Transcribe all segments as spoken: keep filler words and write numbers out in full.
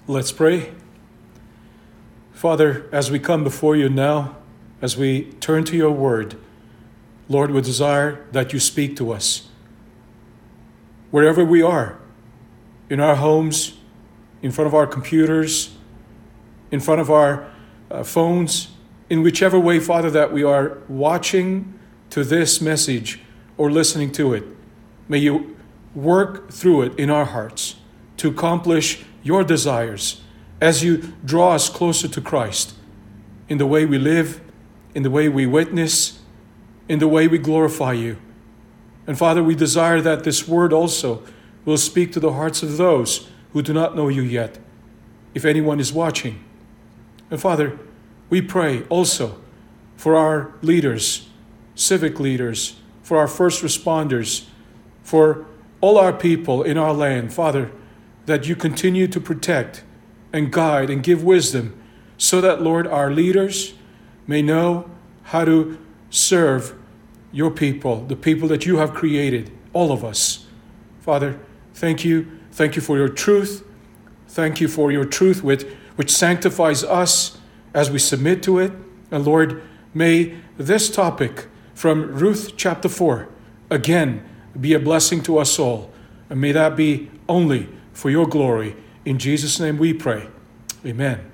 Let's pray. Father, as we come before you now, as we turn to your word, Lord, we desire that you speak to us. Wherever we are, in our homes, in front of our computers, in front of our uh, phones, in whichever way, Father, that we are watching to this message or listening to it, may you work through it in our hearts to accomplish your desires as you draw us closer to Christ in the way we live, in the way we witness, in the way we glorify you. And Father, we desire that this word also will speak to the hearts of those who do not know you yet, if anyone is watching. And Father, we pray also for our leaders, civic leaders, for our first responders, for all our people in our land, Father, that you continue to protect and guide and give wisdom so that, Lord, our leaders may know how to serve your people, the people that you have created, all of us. Father, thank you. Thank you for your truth. Thank you for your truth which, which sanctifies us as we submit to it. And Lord, may this topic from Ruth chapter four again be a blessing to us all. And may that be only for your glory. In Jesus' name we pray. Amen.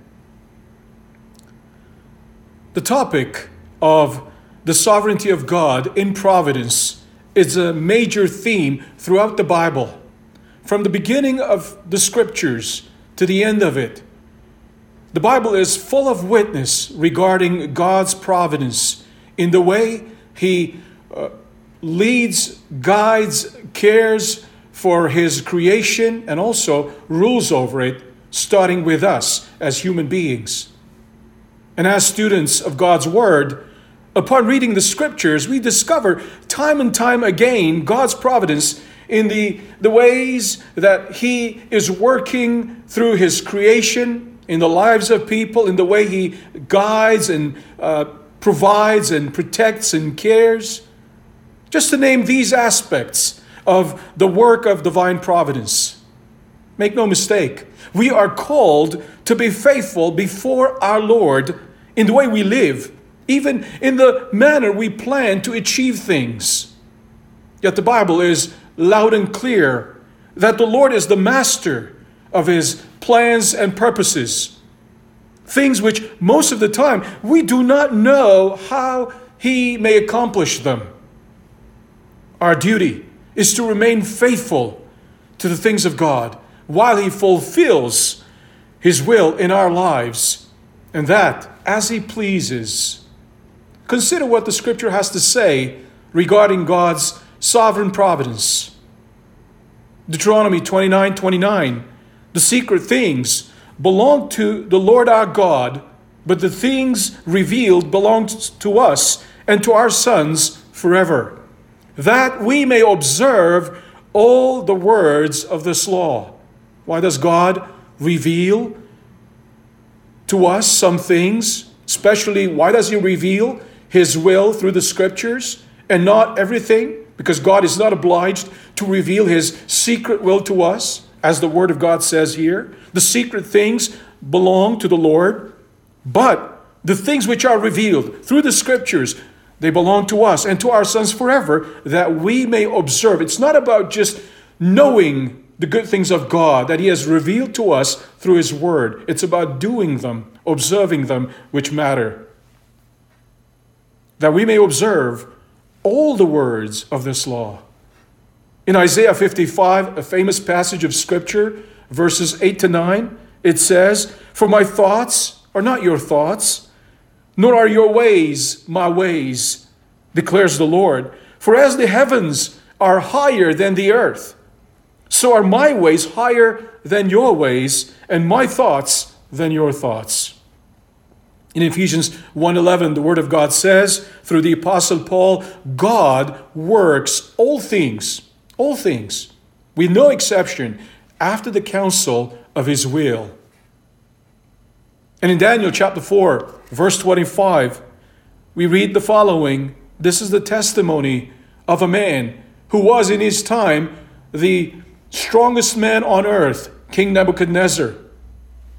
The topic of the sovereignty of God in providence is a major theme throughout the Bible. From the beginning of the scriptures to the end of it, the Bible is full of witness regarding God's providence in the way He uh, leads, guides, cares for His creation, and also rules over it, starting with us as human beings. And as students of God's Word, upon reading the Scriptures, we discover time and time again God's providence in the, the ways that He is working through His creation, in the lives of people, in the way He guides and uh, provides and protects and cares. Just to name these aspects of the work of divine providence. Make no mistake, we are called to be faithful before our Lord in the way we live, even in the manner we plan to achieve things. Yet the Bible is loud and clear that the Lord is the master of His plans and purposes. Things which most of the time we do not know how He may accomplish them. Our duty is to remain faithful to the things of God while He fulfills His will in our lives, and that as He pleases. Consider what the Scripture has to say regarding God's sovereign providence. Deuteronomy twenty-nine twenty-nine, the secret things belong to the Lord our God, but the things revealed belong to us and to our sons forever, that we may observe all the words of this law. Why does God reveal to us some things? Especially, why does He reveal His will through the Scriptures and not everything? Because God is not obliged to reveal His secret will to us, as the Word of God says here. The secret things belong to the Lord, but the things which are revealed through the Scriptures, they belong to us and to our sons forever, that we may observe. It's not about just knowing the good things of God that He has revealed to us through His Word. It's about doing them, observing them, which matter. That we may observe all the words of this law. In Isaiah fifty-five, a famous passage of Scripture, verses eight to nine, it says, "For my thoughts are not your thoughts, nor are your ways my ways, declares the Lord. For as the heavens are higher than the earth, so are my ways higher than your ways, and my thoughts than your thoughts." In Ephesians one eleven, the Word of God says, through the Apostle Paul, God works all things, all things, with no exception, after the counsel of His will. And in Daniel chapter four, verse twenty-five, we read the following. This is the testimony of a man who was in his time the strongest man on earth, King Nebuchadnezzar.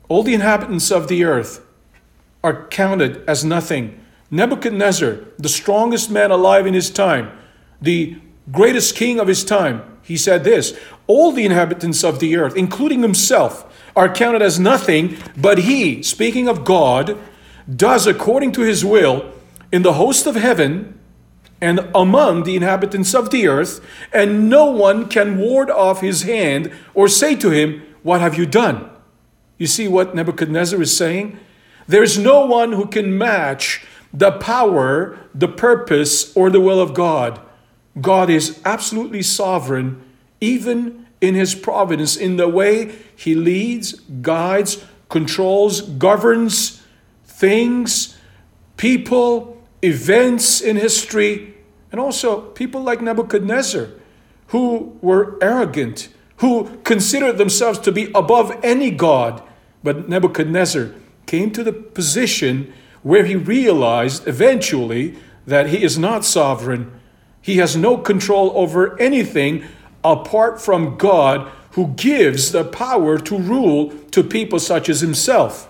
all the inhabitants of the earth are counted as nothing. Nebuchadnezzar, the strongest man alive in his time, the greatest king of his time, he said this: all the inhabitants of the earth, including himself, are counted as nothing, but he, speaking of God, does according to his will in the host of heaven and among the inhabitants of the earth, and no one can ward off his hand or say to him, what have you done? You see what Nebuchadnezzar is saying? There's no one who can match the power, the purpose, or the will of God. God is absolutely sovereign, even in his providence, in the way he leads, guides, controls, governs things, people, events in history, and also people like Nebuchadnezzar, who were arrogant, who considered themselves to be above any god. But Nebuchadnezzar came to the position where he realized eventually that he is not sovereign. He has no control over anything apart from God, who gives the power to rule to people such as himself.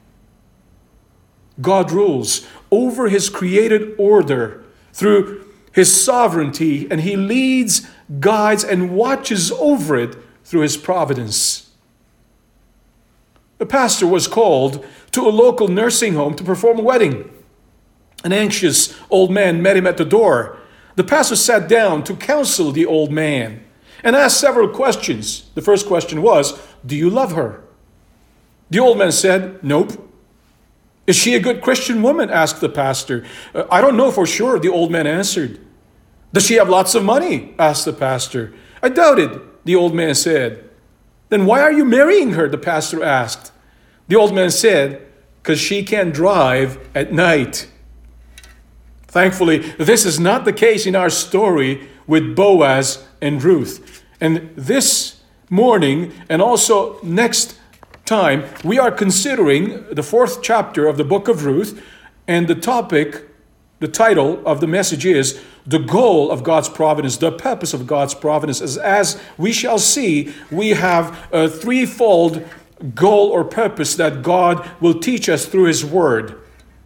God rules over his created order through his sovereignty, and he leads, guides, and watches over it through his providence. The pastor was called to a local nursing home to perform a wedding. An anxious old man met him at the door. The pastor sat down to counsel the old man and asked several questions. The first question was, do you love her? The old man said, nope. Is she a good Christian woman? Asked the pastor. Uh, I don't know for sure, the old man answered. Does she have lots of money? Asked the pastor. I doubt it, the old man said. Then why are you marrying her? The pastor asked. The old man said, because she can drive at night. Thankfully, this is not the case in our story with Boaz and Ruth. And this morning, and also next time, we are considering the fourth chapter of the book of Ruth, and the topic, the title of the message is the goal of God's providence, the purpose of God's providence. As, as we shall see, we have a threefold goal or purpose that God will teach us through his word.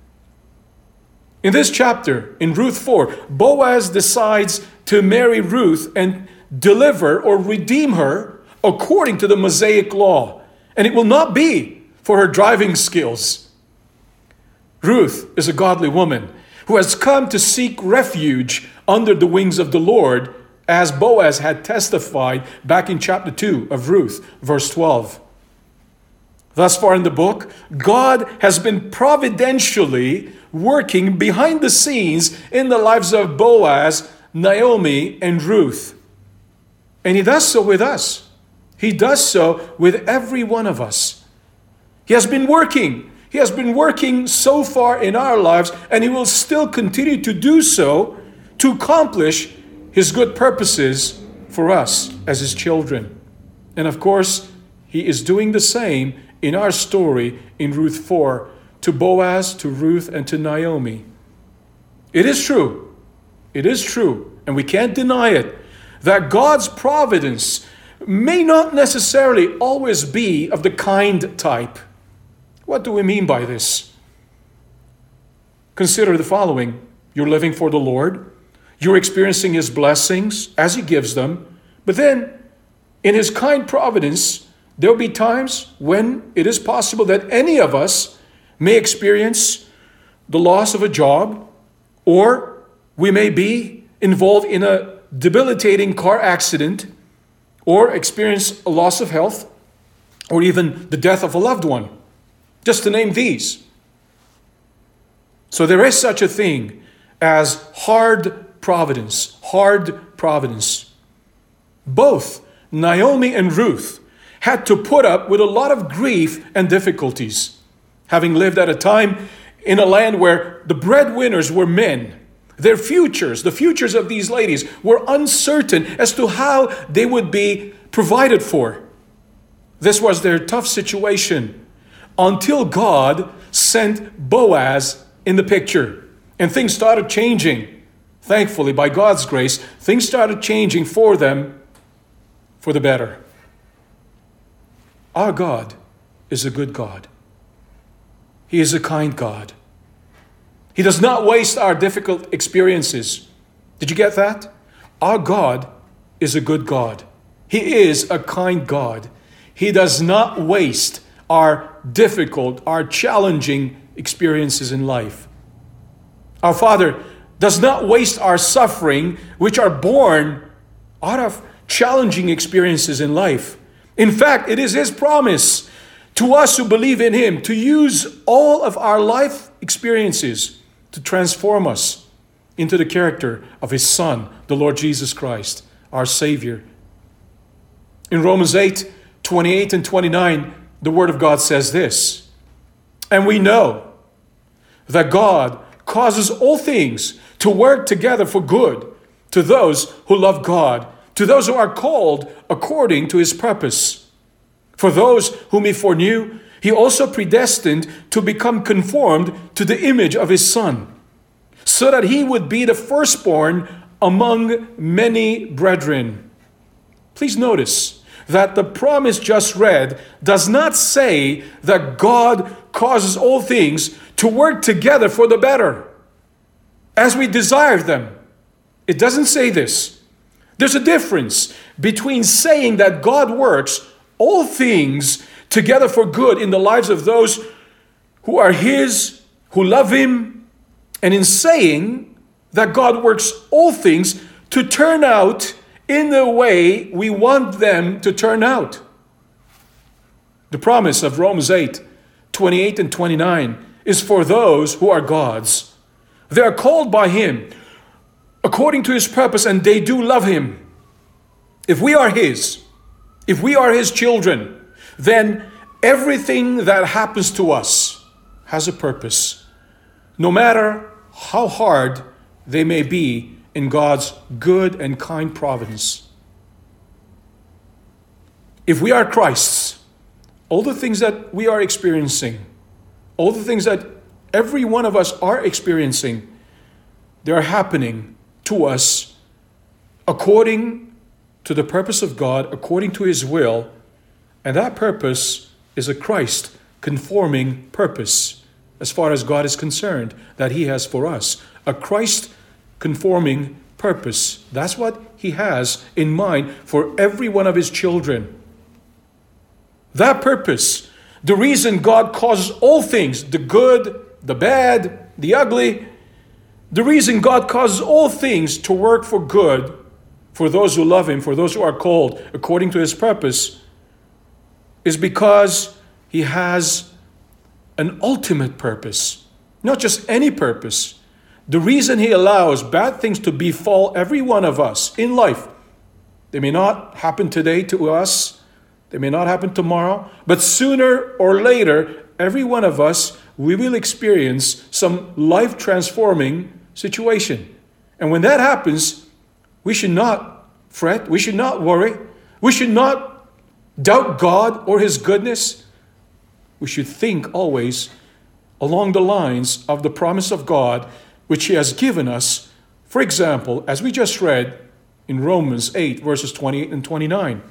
In this chapter, in Ruth four, Boaz decides to marry Ruth and deliver or redeem her according to the Mosaic law. And it will not be for her driving skills. Ruth is a godly woman who has come to seek refuge under the wings of the Lord, as Boaz had testified back in chapter two of Ruth, verse twelve. Thus far in the book, God has been providentially working behind the scenes in the lives of Boaz, Naomi, and Ruth. And he does so with us. He does so with every one of us. He has been working. He has been working so far in our lives, and he will still continue to do so to accomplish his good purposes for us as his children. And of course, he is doing the same in our story in Ruth four, to Boaz, to Ruth, and to Naomi. It is true, it is true, and we can't deny it, that God's providence may not necessarily always be of the kind type. What do we mean by this? Consider the following. You're living for the Lord. You're experiencing his blessings as he gives them. But then, in his kind providence, there will be times when it is possible that any of us may experience the loss of a job, or we may be involved in a debilitating car accident, or experience a loss of health, or even the death of a loved one, just to name these. So there is such a thing as hard providence, hard providence. Both Naomi and Ruth had to put up with a lot of grief and difficulties, having lived at a time in a land where the breadwinners were men. Their futures, the futures of these ladies, were uncertain as to how they would be provided for. This was their tough situation until God sent Boaz in the picture. And things started changing. Thankfully, by God's grace, things started changing for them for the better. Our God is a good God. He is a kind God. He does not waste our difficult experiences. Did you get that? Our God is a good God. He is a kind God. He does not waste our difficult, our challenging experiences in life. Our Father does not waste our suffering, which are born out of challenging experiences in life. In fact, it is His promise to us who believe in Him to use all of our life experiences to transform us into the character of His Son, the Lord Jesus Christ, our Savior. In Romans eight, twenty-eight and twenty-nine, the Word of God says this, "And we know that God causes all things to work together for good to those who love God, to those who are called according to His purpose. For those whom He foreknew, He also predestined to become conformed to the image of His Son, so that He would be the firstborn among many brethren." Please notice that the promise just read does not say that God causes all things to work together for the better, as we desire them. It doesn't say this. There's a difference between saying that God works all things together for good in the lives of those who are His, who love Him, and in saying that God works all things to turn out in the way we want them to turn out. The promise of Romans eight, twenty-eight and twenty-nine is for those who are God's. They are called by Him according to His purpose, and they do love Him. If we are His, if we are His children, then everything that happens to us has a purpose, no matter how hard they may be in God's good and kind providence. If we are Christ's, all the things that we are experiencing, all the things that every one of us are experiencing, they are happening to us according to the purpose of God, according to His will, and that purpose is a Christ-conforming purpose as far as God is concerned that He has for us. A Christ-conforming purpose. That's what He has in mind for every one of His children. That purpose, the reason God causes all things, the good, the bad, the ugly, the reason God causes all things to work for good for those who love Him, for those who are called according to His purpose, is because He has an ultimate purpose, not just any purpose. The reason He allows bad things to befall every one of us in life, they may not happen today to us, they may not happen tomorrow, but sooner or later, every one of us, we will experience some life-transforming situation. And when that happens, we should not fret, we should not worry, we should not doubt God or His goodness. We should think always along the lines of the promise of God, which He has given us. For example, as we just read in Romans eight, verses twenty-eight and twenty-nine.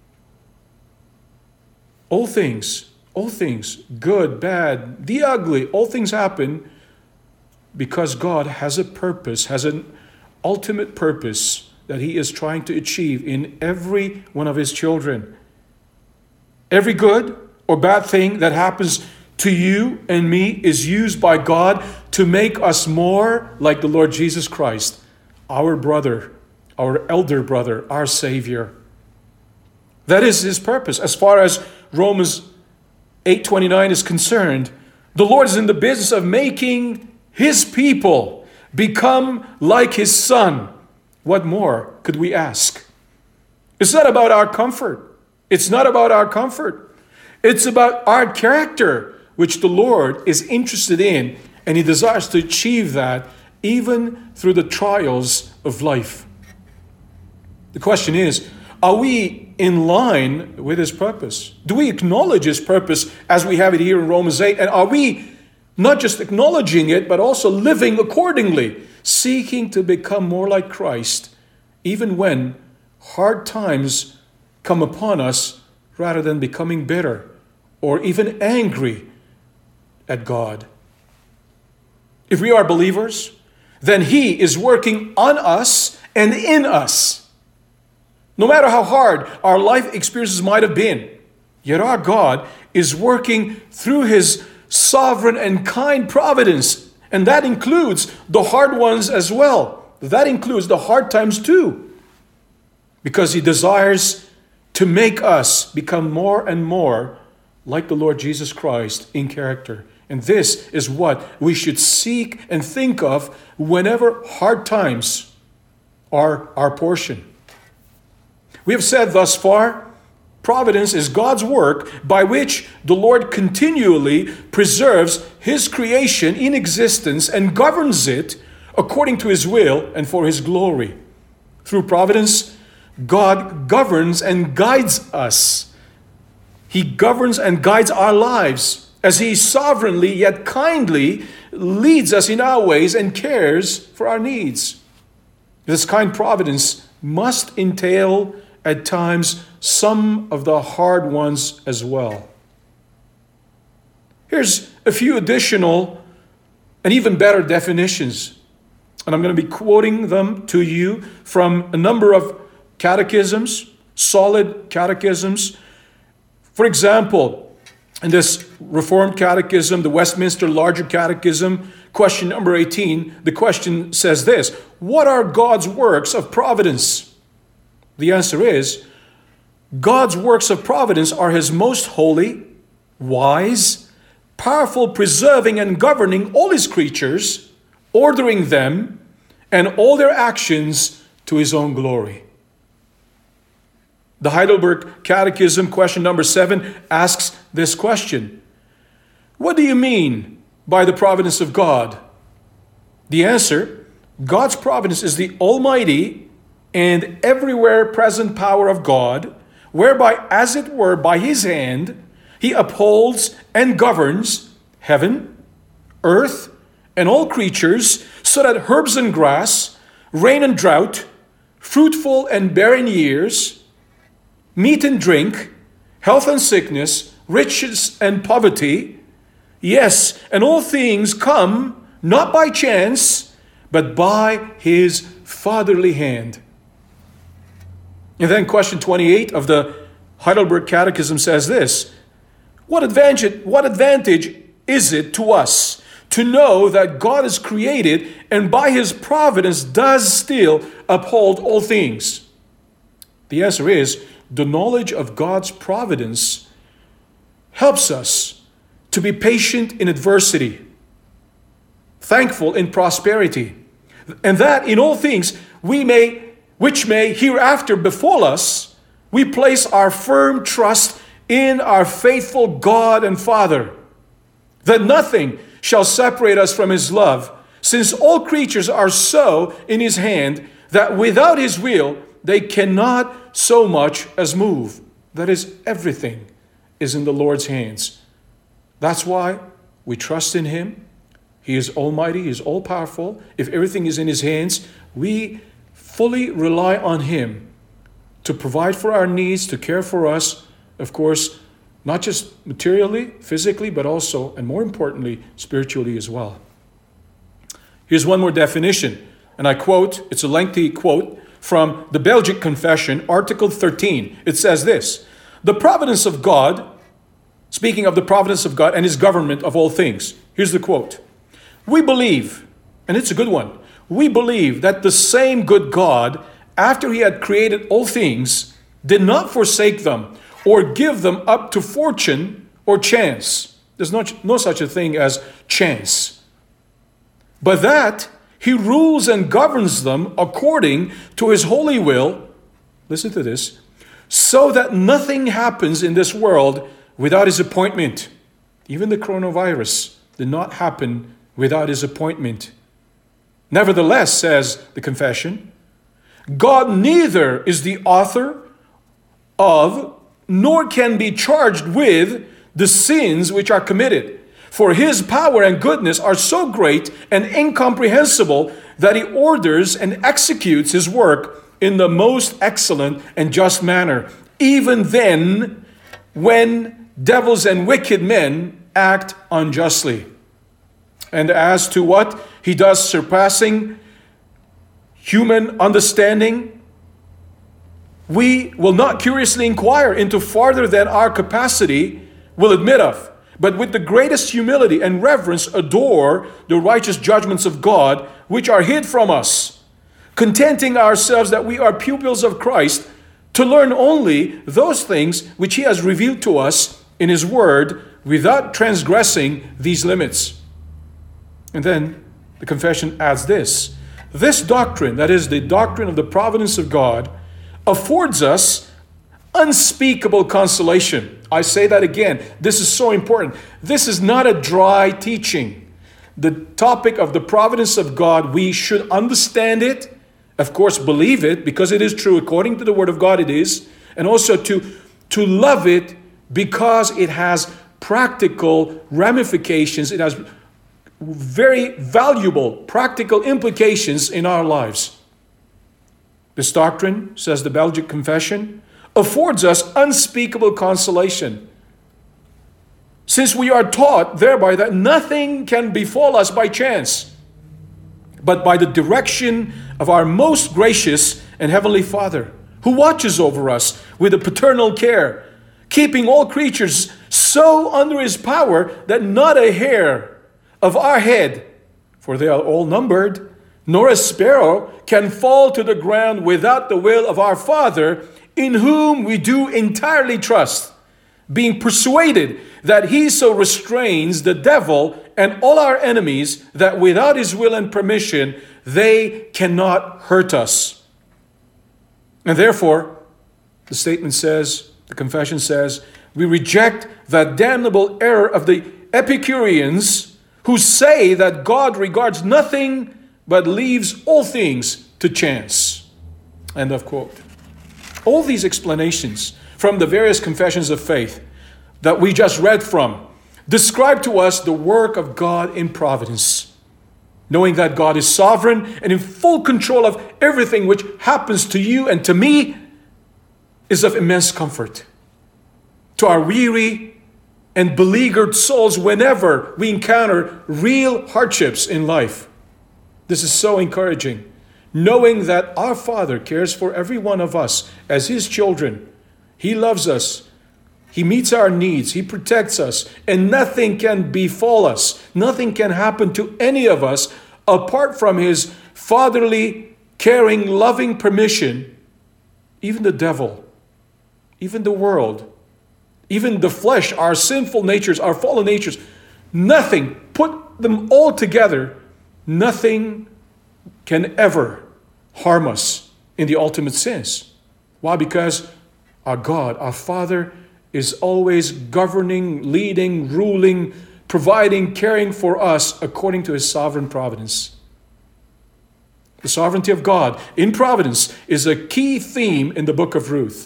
All things, all things, good, bad, the ugly, all things happen because God has a purpose, has an ultimate purpose that He is trying to achieve in every one of His children. Every good or bad thing that happens to you and me is used by God to make us more like the Lord Jesus Christ, our brother, our elder brother, our Savior. That is His purpose. As far as Romans eight twenty-nine is concerned, the Lord is in the business of making His people become like His Son. What more could we ask? It's not about our comfort. It's not about our comfort. It's about our character, which the Lord is interested in, and He desires to achieve that even through the trials of life. The question is, are we in line with His purpose? Do we acknowledge His purpose as we have it here in Romans eight? And are we not just acknowledging it, but also living accordingly, seeking to become more like Christ, even when hard times come upon us, rather than becoming bitter or even angry at God. If we are believers, then He is working on us and in us. No matter how hard our life experiences might have been, yet our God is working through His sovereign and kind providence. And that includes the hard ones as well. That includes the hard times too. Because He desires to make us become more and more like the Lord Jesus Christ in character. And this is what we should seek and think of whenever hard times are our portion. We have said thus far, providence is God's work by which the Lord continually preserves His creation in existence and governs it according to His will and for His glory. Through providence, God governs and guides us. He governs and guides our lives as He sovereignly yet kindly leads us in our ways and cares for our needs. This kind providence must entail at times some of the hard ones as well. Here's a few additional and even better definitions. And I'm going to be quoting them to you from a number of catechisms, solid catechisms. For example, in this Reformed Catechism, the Westminster Larger Catechism, question number eighteen, the question says this: what are God's works of providence? The answer is, God's works of providence are His most holy, wise, powerful, preserving and governing all His creatures, ordering them and all their actions to His own glory. The Heidelberg Catechism, question number seven, asks this question: what do you mean by the providence of God? The answer: God's providence is the almighty and everywhere present power of God, whereby, as it were, by His hand, He upholds and governs heaven, earth, and all creatures, so that herbs and grass, rain and drought, fruitful and barren years, meat and drink, health and sickness, riches and poverty, yes, and all things come not by chance, but by His fatherly hand. And then question twenty-eight of the Heidelberg Catechism says this: What advantage, what advantage is it to us to know that God is created and by His providence does still uphold all things? The answer is, the knowledge of God's providence helps us to be patient in adversity, thankful in prosperity, and that in all things we may, which may hereafter befall us, we place our firm trust in our faithful God and Father, that nothing shall separate us from His love, since all creatures are so in His hand that without His will they cannot so much as move. That is, everything is in the Lord's hands. That's why we trust in Him. He is almighty, He is all-powerful. If everything is in His hands, we fully rely on Him to provide for our needs, to care for us, of course, not just materially, physically, but also, and more importantly, spiritually as well. Here's one more definition, and I quote, it's a lengthy quote, from the Belgic Confession, Article thirteen. It says this: the providence of God, speaking of the providence of God and His government of all things. Here's the quote: we believe, and it's a good one, we believe that the same good God, after He had created all things, did not forsake them or give them up to fortune or chance. There's no, no such a thing as chance. But that He rules and governs them according to His holy will, listen to this, so that nothing happens in this world without His appointment. Even the coronavirus did not happen without His appointment. Nevertheless, says the confession, God neither is the author of, nor can be charged with, the sins which are committed. For His power and goodness are so great and incomprehensible that He orders and executes His work in the most excellent and just manner, even then when devils and wicked men act unjustly. And as to what he does surpassing human understanding, we will not curiously inquire into farther than our capacity will admit of, but with the greatest humility and reverence adore the righteous judgments of God, which are hid from us, contenting ourselves that we are pupils of Christ, to learn only those things which he has revealed to us in his word, without transgressing these limits. And then the confession adds this: this doctrine, that is the doctrine of the providence of God, affords us unspeakable consolation. I say that again. This is so important. This is not a dry teaching. The topic of the providence of God, we should understand it, of course believe it, because it is true according to the word of God it is, and also to, to love it because it has practical ramifications. It has very valuable practical implications in our lives. This doctrine, says the Belgic Confession, affords us unspeakable consolation, since we are taught thereby that nothing can befall us by chance, but by the direction of our most gracious and heavenly Father, who watches over us with a paternal care, keeping all creatures so under his power that not a hair of our head, for they are all numbered, nor a sparrow can fall to the ground without the will of our Father, in whom we do entirely trust, being persuaded that he so restrains the devil and all our enemies that without his will and permission they cannot hurt us. And therefore, the statement says, the confession says, we reject that damnable error of the Epicureans who say that God regards nothing but leaves all things to chance. End of quote. All these explanations from the various confessions of faith that we just read from describe to us the work of God in providence. Knowing that God is sovereign and in full control of everything which happens to you and to me is of immense comfort to our weary and beleaguered souls whenever we encounter real hardships in life. This is so encouraging, knowing that our Father cares for every one of us as his children. He loves us. He meets our needs. He protects us. And nothing can befall us. Nothing can happen to any of us apart from his fatherly, caring, loving permission. Even the devil, even the world, even the flesh, our sinful natures, our fallen natures, nothing, put them all together, nothing can ever harm us in the ultimate sense. Why? Because our God, our Father, is always governing, leading, ruling, providing, caring for us according to his sovereign providence. The sovereignty of God in providence is a key theme in the book of Ruth.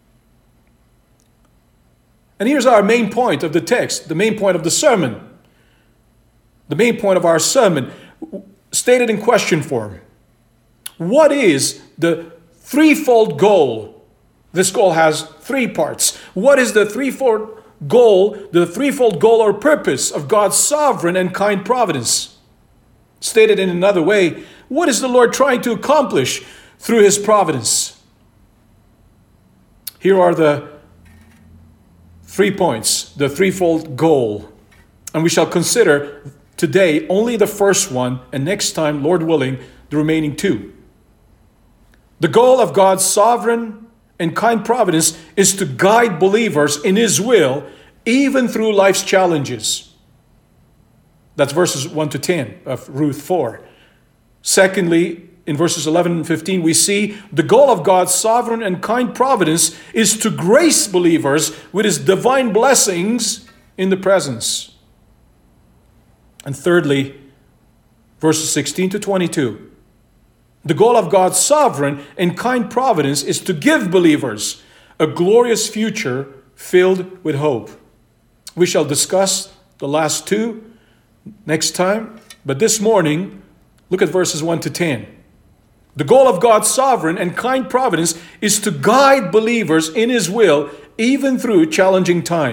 And here's our main point of the text, the main point of the sermon. The main point of our sermon, stated in question form. What is the threefold goal? This goal has three parts. What is the threefold goal, the threefold goal or purpose of God's sovereign and kind providence? Stated in another way, what is the Lord trying to accomplish through his providence? Here are the three points, the threefold goal. And we shall consider today only the first one, and next time, Lord willing, the remaining two. The goal of God's sovereign and kind providence is to guide believers in his will, even through life's challenges. That's verses one to ten of Ruth four. Secondly, in verses eleven and fifteen, we see the goal of God's sovereign and kind providence is to grace believers with his divine blessings in the presence. And thirdly, verses sixteen to twenty-two, the goal of God's sovereign and kind providence is to give believers a glorious future filled with hope. We shall discuss the last two next time, but this morning, look at verses one to ten. The goal of God's sovereign and kind providence is to guide believers in his will, even through challenging times.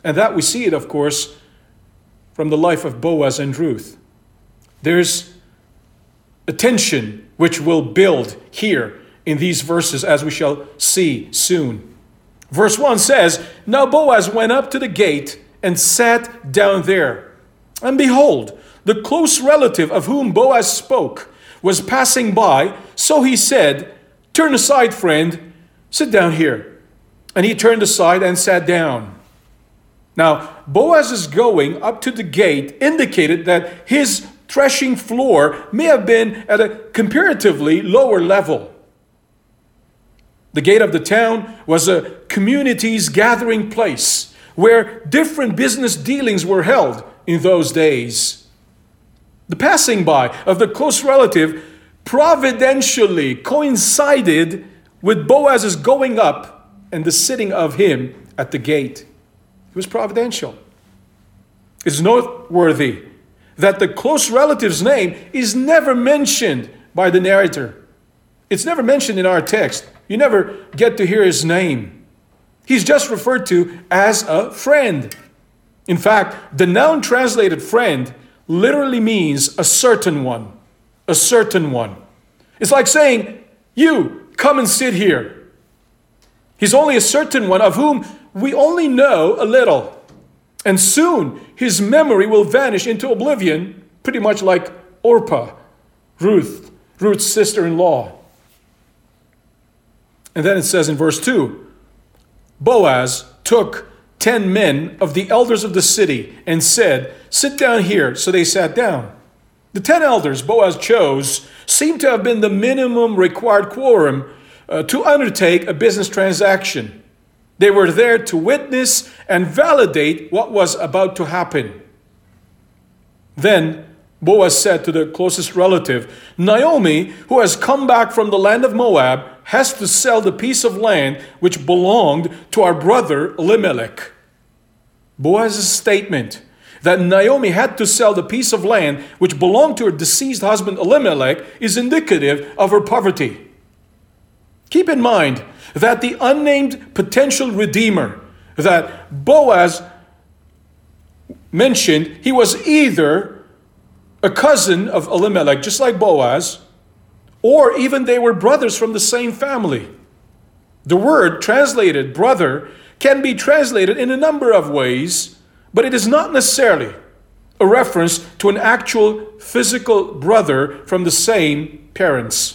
And that we see it, of course, from the life of Boaz and Ruth. There's a tension which will build here in these verses, as we shall see soon. Verse one says, "Now Boaz went up to the gate and sat down there. And behold, the close relative of whom Boaz spoke was passing by. So he said, 'Turn aside, friend, sit down here.' And he turned aside and sat down." Now, Boaz's going up to the gate indicated that his threshing floor may have been at a comparatively lower level. The gate of the town was a community's gathering place where different business dealings were held in those days. The passing by of the close relative providentially coincided with Boaz's going up and the sitting of him at the gate. It was providential. It's noteworthy that the close relative's name is never mentioned by the narrator. It's never mentioned in our text. You never get to hear his name. He's just referred to as a friend. In fact, the noun translated friend literally means a certain one. A certain one. It's like saying, "You, come and sit here." He's only a certain one of whom we only know a little. And soon his memory will vanish into oblivion, pretty much like Orpah, Ruth, Ruth's sister-in-law. And then it says in verse two, Boaz took ten men of the elders of the city and said, "Sit down here." So they sat down. The ten elders Boaz chose seemed to have been the minimum required quorum uh, to undertake a business transaction. They were there to witness and validate what was about to happen. Then Boaz said to the closest relative, "Naomi, who has come back from the land of Moab, has to sell the piece of land which belonged to our brother Elimelech." Boaz's statement that Naomi had to sell the piece of land which belonged to her deceased husband Elimelech is indicative of her poverty. Keep in mind that the unnamed potential redeemer that Boaz mentioned, he was either a cousin of Elimelech, just like Boaz, or even they were brothers from the same family. The word translated brother can be translated in a number of ways, but it is not necessarily a reference to an actual physical brother from the same parents.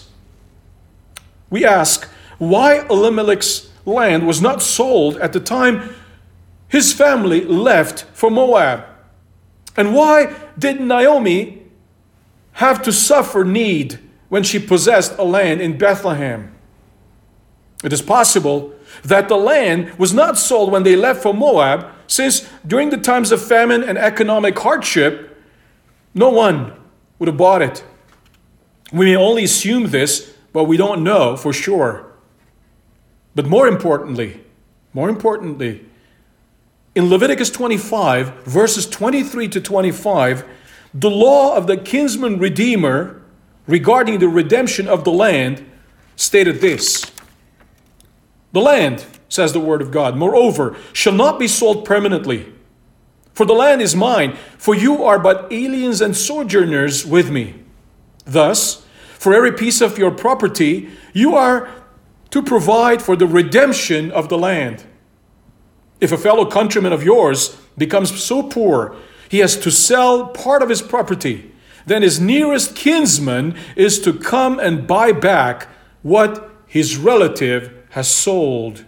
We ask why Elimelech's land was not sold at the time his family left for Moab. And why did Naomi have to suffer need when she possessed a land in Bethlehem? It is possible that the land was not sold when they left for Moab, since during the times of famine and economic hardship, no one would have bought it. We may only assume this, but we don't know for sure. But more importantly, more importantly, in Leviticus twenty-five, verses twenty-three to twenty-five, the law of the kinsman redeemer regarding the redemption of the land stated this: "The land, says the word of God, moreover, shall not be sold permanently. For the land is mine, for you are but aliens and sojourners with me. Thus, for every piece of your property, you are to provide for the redemption of the land. If a fellow countryman of yours becomes so poor, he has to sell part of his property, then his nearest kinsman is to come and buy back what his relative has sold."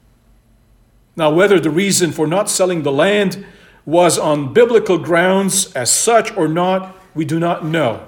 Now, whether the reason for not selling the land was on biblical grounds as such or not, we do not know.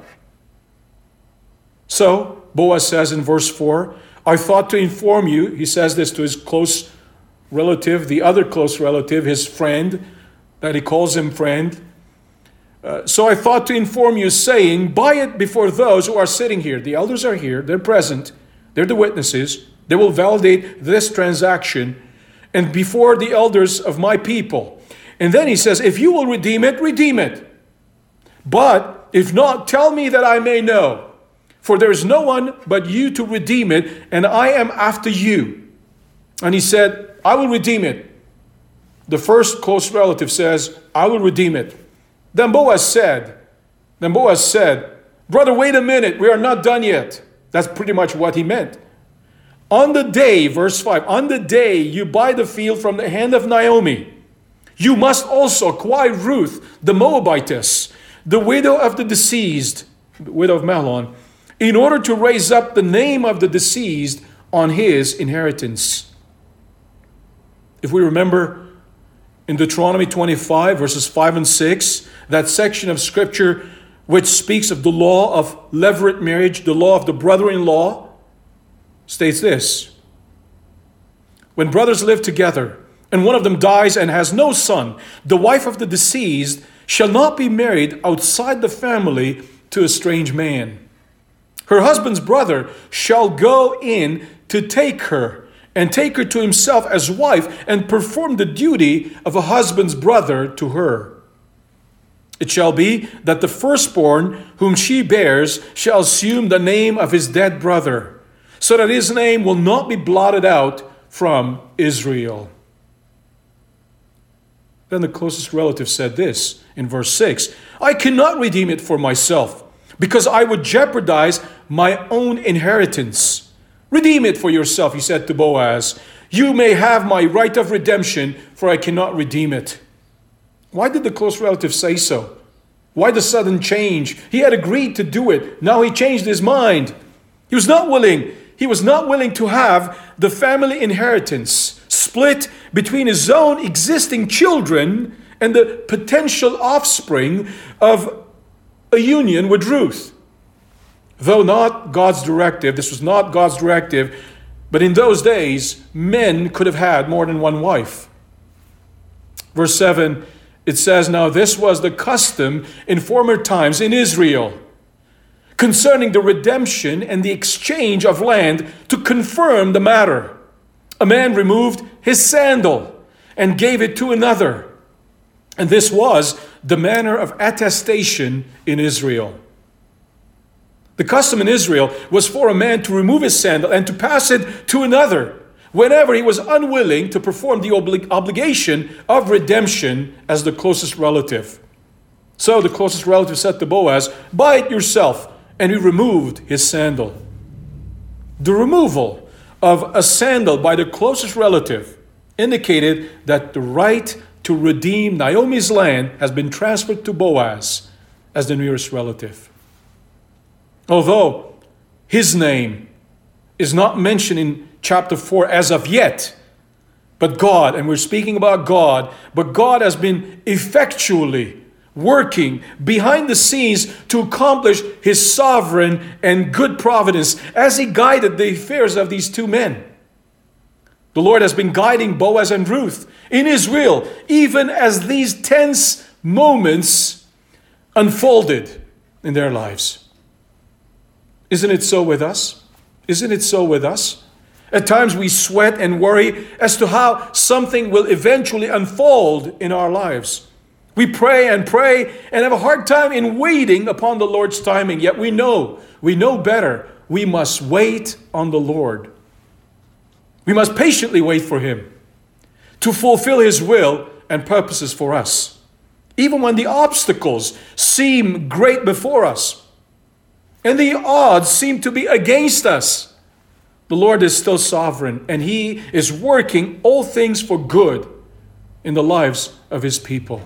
So, Boaz says in verse four, "I thought to inform you," he says this to his close relative, the other close relative, his friend, that he calls him friend. Uh, "so I thought to inform you, saying, buy it before those who are sitting here." The elders are here, they're present, they're the witnesses, they will validate this transaction, "and before the elders of my people." And then he says, "If you will redeem it, redeem it. But if not, tell me that I may know. For there is no one but you to redeem it, and I am after you." And he said, "I will redeem it. the first close relative says, I will redeem it. Then Boaz said, then Boaz said, brother, wait a minute, we are not done yet. That's pretty much what he meant. On the day, verse five, on the day you buy the field from the hand of Naomi, you must also acquire Ruth, the Moabitess, the widow of the deceased, the widow of Mahlon, in order to raise up the name of the deceased on his inheritance. If we remember in Deuteronomy twenty-five, verses five and six, that section of scripture which speaks of the law of levirate marriage, the law of the brother-in-law, states this: when brothers live together, and one of them dies and has no son, the wife of the deceased shall not be married outside the family to a strange man. Her husband's brother shall go in to take her, and take her to himself as wife, and perform the duty of a husband's brother to her. It shall be that the firstborn whom she bears shall assume the name of his dead brother, so that his name will not be blotted out from Israel. Then the closest relative said this in verse six, I cannot redeem it for myself, because I would jeopardize my own inheritance. Redeem it for yourself, he said to Boaz. You may have my right of redemption, for I cannot redeem it. Why did the close relative say so? Why the sudden change? He had agreed to do it. Now he changed his mind. He was not willing. He was not willing to have the family inheritance split between his own existing children and the potential offspring of a union with Ruth. Though not God's directive, this was not God's directive, but in those days, men could have had more than one wife. Verse seven, it says, now this was the custom in former times in Israel, concerning the redemption and the exchange of land. To confirm the matter, a man removed his sandal and gave it to another. And this was the manner of attestation in Israel. The custom in Israel was for a man to remove his sandal and to pass it to another whenever he was unwilling to perform the oblig- obligation of redemption as the closest relative. So the closest relative said to Boaz, buy it yourself. And he removed his sandal. The removal of a sandal by the closest relative indicated that the right to redeem Naomi's land has been transferred to Boaz as the nearest relative. Although his name is not mentioned in chapter four as of yet, but God, and we're speaking about God, but God has been effectually working behind the scenes to accomplish his sovereign and good providence as he guided the affairs of these two men. The Lord has been guiding Boaz and Ruth in Israel, even as these tense moments unfolded in their lives. Isn't it so with us? Isn't it so with us? At times we sweat and worry as to how something will eventually unfold in our lives. We pray and pray and have a hard time in waiting upon the Lord's timing. Yet we know, we know better. We must wait on the Lord. We must patiently wait for him to fulfill his will and purposes for us. Even when the obstacles seem great before us and the odds seem to be against us, the Lord is still sovereign, and he is working all things for good in the lives of his people.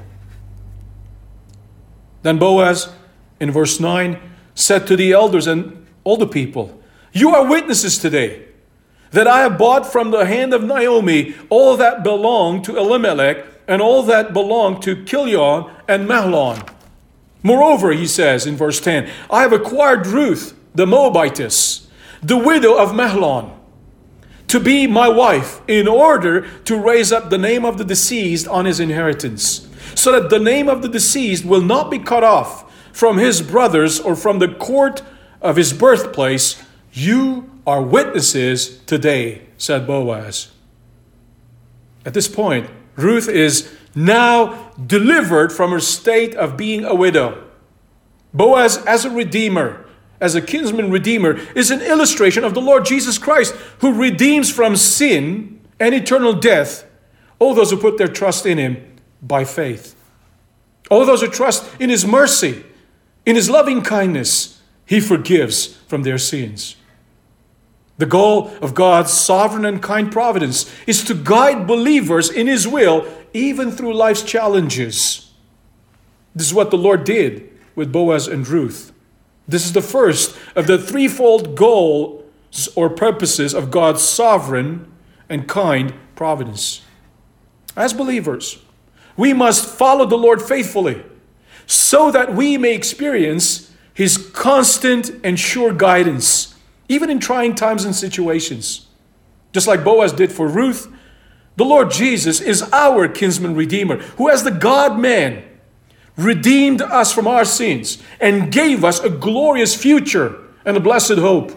Then Boaz, in verse nine, said to the elders and all the people, you are witnesses today that I have bought from the hand of Naomi all that belonged to Elimelech and all that belonged to Chilion and Mahlon. Moreover, he says in verse ten, I have acquired Ruth, the Moabitess, the widow of Mahlon, to be my wife in order to raise up the name of the deceased on his inheritance, so that the name of the deceased will not be cut off from his brothers or from the court of his birthplace. You are witnesses today, said Boaz. At this point, Ruth is now delivered from her state of being a widow. Boaz, as a redeemer, as a kinsman redeemer, is an illustration of the Lord Jesus Christ, who redeems from sin and eternal death All those who put their trust in him by faith. All those who trust in his mercy, in his loving kindness, he forgives from their sins. The goal of God's sovereign and kind providence is to guide believers in his will, even through life's challenges. This is what the Lord did with Boaz and Ruth. This is the first of the threefold goals or purposes of God's sovereign and kind providence. As believers, we must follow the Lord faithfully so that we may experience his constant and sure guidance, even in trying times and situations. Just like Boaz did for Ruth, the Lord Jesus is our kinsman redeemer, who as the God-man redeemed us from our sins and gave us a glorious future and a blessed hope.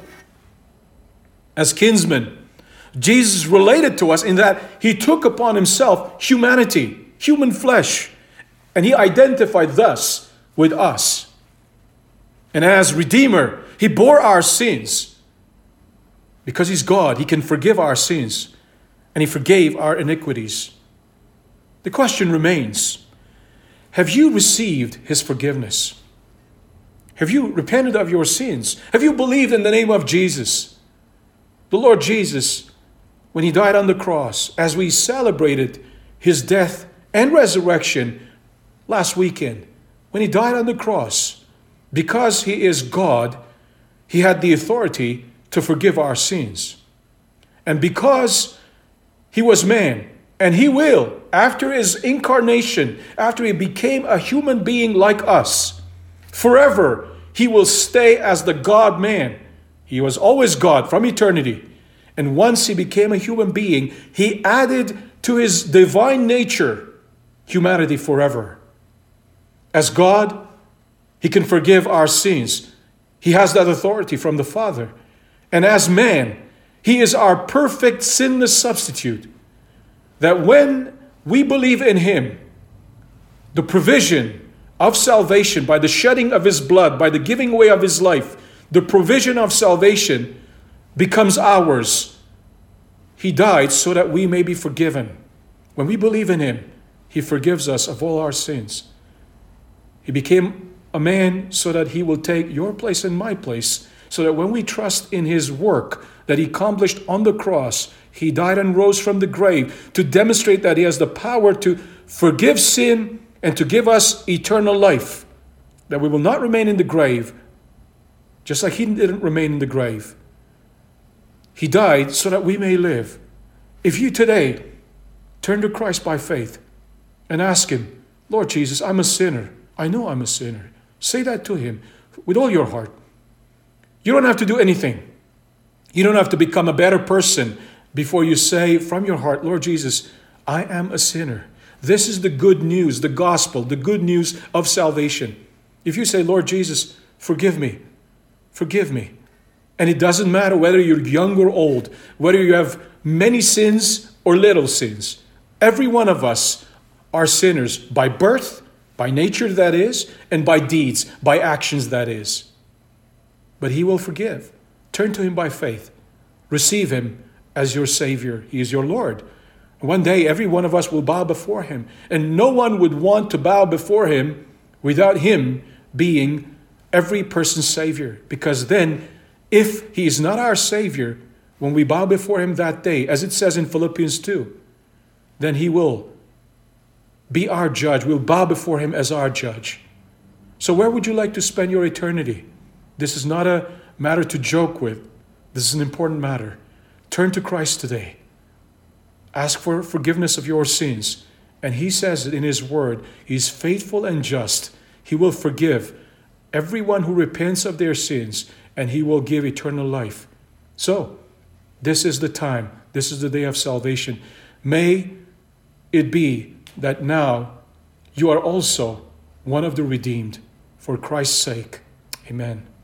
As kinsman, Jesus related to us in that he took upon himself humanity, human flesh, and he identified thus with us. And as Redeemer, he bore our sins. Because he's God, he can forgive our sins, and he forgave our iniquities. The question remains, have you received his forgiveness? Have you repented of your sins? Have you believed in the name of Jesus? The Lord Jesus, when he died on the cross, as we celebrated his death and resurrection last weekend, when he died on the cross, because he is God, he had the authority to forgive our sins. And because he was man, and he will, after his incarnation, after he became a human being like us, forever he will stay as the God-man. He was always God from eternity. And once he became a human being, he added to his divine nature humanity forever. As God, he can forgive our sins. He has that authority from the Father. And as man, he is our perfect sinless substitute. That when we believe in him, the provision of salvation by the shedding of his blood, by the giving away of his life, the provision of salvation becomes ours. He died so that we may be forgiven. When we believe in him, he forgives us of all our sins. He became a man so that he will take your place and my place, so that when we trust in his work that he accomplished on the cross, he died and rose from the grave to demonstrate that he has the power to forgive sin and to give us eternal life, that we will not remain in the grave, just like he didn't remain in the grave. He died so that we may live. If you today turn to Christ by faith and ask him, Lord Jesus, I'm a sinner. I know I'm a sinner. Say that to him with all your heart. You don't have to do anything. You don't have to become a better person before you say from your heart, Lord Jesus, I am a sinner. This is the good news, the gospel, the good news of salvation. If you say, Lord Jesus, forgive me, forgive me. And it doesn't matter whether you're young or old, whether you have many sins or little sins. Every one of us are sinners by birth, by nature that is, and by deeds, by actions that is. But he will forgive. Turn to him by faith. Receive him as your Savior. He is your Lord. One day, every one of us will bow before him. And no one would want to bow before him without him being every person's Savior. Because then, if he is not our Savior, when we bow before him that day, as it says in Philippians two, then he will be our judge. We'll bow before him as our judge. So where would you like to spend your eternity? This is not a matter to joke with. This is an important matter. Turn to Christ today. Ask for forgiveness of your sins. And he says it in his word. He's faithful and just. He will forgive everyone who repents of their sins, and he will give eternal life. So, this is the time. This is the day of salvation. May it be that now you are also one of the redeemed for Christ's sake. Amen.